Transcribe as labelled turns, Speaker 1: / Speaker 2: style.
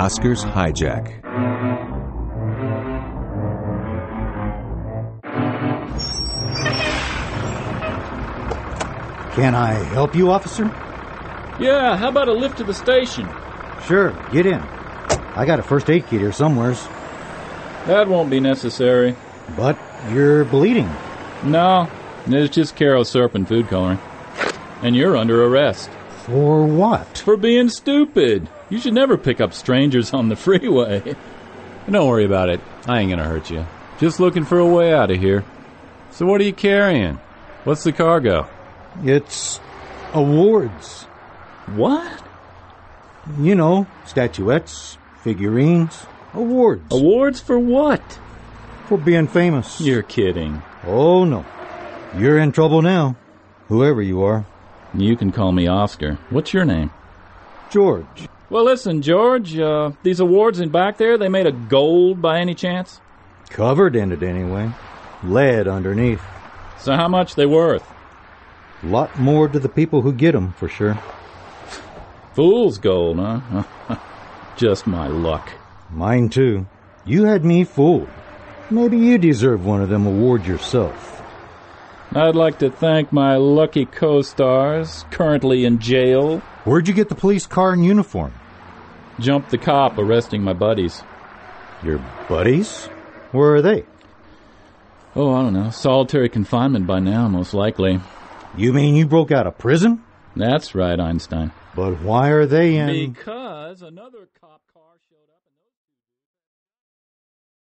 Speaker 1: Oscar's Hijack.
Speaker 2: Can I help you, officer?
Speaker 3: Yeah, how about a lift to the station?
Speaker 2: Sure, get in. I got a first aid kit here somewheres.
Speaker 3: That won't be necessary.
Speaker 2: But you're bleeding.
Speaker 3: No, it's just Caro Serpent food coloring. And you're under arrest.
Speaker 2: For what?
Speaker 3: For being stupid. You should never pick up strangers on the freeway.
Speaker 4: Don't worry about it. I ain't gonna hurt you. Just looking for a way out of here. So what are you carrying? What's the cargo?
Speaker 2: It's awards.
Speaker 3: What?
Speaker 2: You know, statuettes, figurines, awards.
Speaker 3: Awards for what?
Speaker 2: For being famous.
Speaker 3: You're kidding.
Speaker 2: Oh, no. You're in trouble now, whoever you are.
Speaker 3: You can call me Oscar. What's your name?
Speaker 2: George.
Speaker 3: Well, listen, George, these awards in back there, they made of gold by any chance?
Speaker 2: Covered in it anyway. Lead underneath.
Speaker 3: So how much they worth?
Speaker 2: Lot more to the people who get 'em, for sure.
Speaker 3: Fool's gold, huh? Just my luck.
Speaker 2: Mine too. You had me fooled. Maybe you deserve one of them awards yourself.
Speaker 3: I'd like to thank my lucky co-stars, currently in jail.
Speaker 2: Where'd you get the police car and uniform?
Speaker 3: Jumped the cop arresting my buddies.
Speaker 2: Your buddies? Where are they?
Speaker 3: Oh, I don't know. Solitary confinement by now, most likely.
Speaker 2: You mean you broke out of prison?
Speaker 3: That's right, Einstein.
Speaker 2: But why are they in...
Speaker 3: Because another cop...